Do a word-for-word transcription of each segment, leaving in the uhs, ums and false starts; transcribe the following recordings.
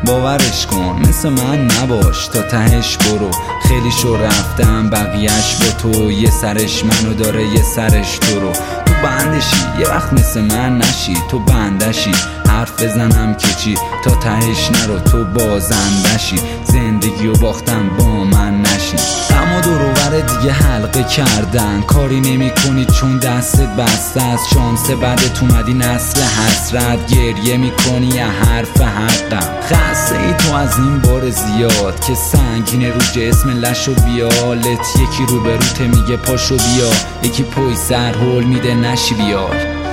باورش کن، مثل من نباش، تا تهش برو. خیلی شو رفتم بقیهش با تو، یه سرش منو داره یه سرش تو رو. تو بندشی یه وقت مثل من نشی، تو بندشی حرف بزنم که چی، تا تهش نرو تو بازندشی. زندگیو باختم با من نشی. اما دوروبر دیگه حلقه کردن، کاری نمی کنی چون دستت بسته است. شانس بعدت اومدی نسل حسرت، گریه می کنی یه حرف حقم. خسته ای تو از این بار زیاد که سنگینه رو جسم لش و بیالت. یکی روبروته میگه پاشو بیا، یکی پای سر هول میده نشی بیار.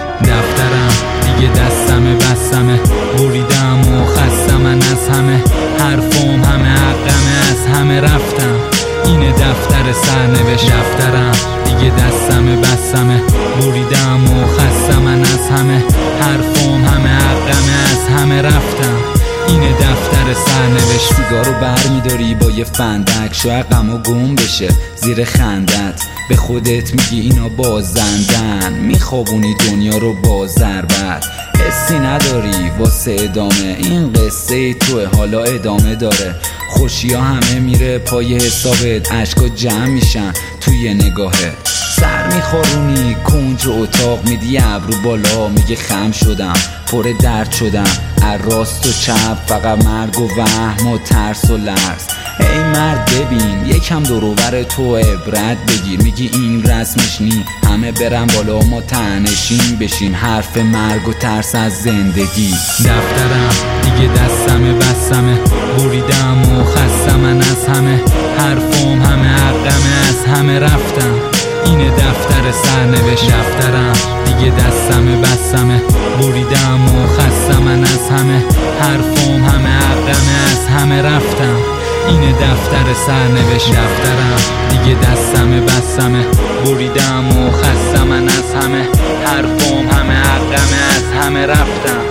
دفترم دیگه دستمه بستمه، بریدم و خستم من از همه. حرفم همه حقمه، از همه رفتم، اینه دفتر سرنوشت. دفترم دیگه دستمه بستمه، بریدم و خستم من از همه. حرفم همه حقمه، از همه رفتم، اینه دفتر سرنوشت. سیگارو بر میداری با یه فندک، شاید غمو گم بشه زیر خندت. به خودت میگی اینا بازندن، میخوابونی دنیا رو با ضربت. حسی نداری واسه ادامه، این قصه توه حالا ادامه داره. خوشی ها همه میره پای حسابت، عشقا جمع میشن توی نگاهت. سر میخورونی کنج اتاق، میدی ابرو بالا میگه خم شدم، پر درد شدم. از راست و چپ فقط مرگ و وهم و ترس و لرز. ای مرد ببین یکم دوروبر تو عبرت بگیر، میگی این رسمش نی، همه برن بالا ما تنشین بشیم. حرف مرگ و ترس از زندگی. دفترم دیگه دستمه بستمه، بریدم و خستم من از همه. حرفم همه حقمه، از همه رفتم، اینه دفتر سرنوشت. دفترم دیگه دستمه بستمه، بریدم و خستم من از همه. حرفم همه حقمه، از همه رفتم، اینه دفتر سرنوشت. دفترم دیگه دستمه بستمه، بریدم و خستم من از همه. حرفم همه حقمه، از همه رفتم،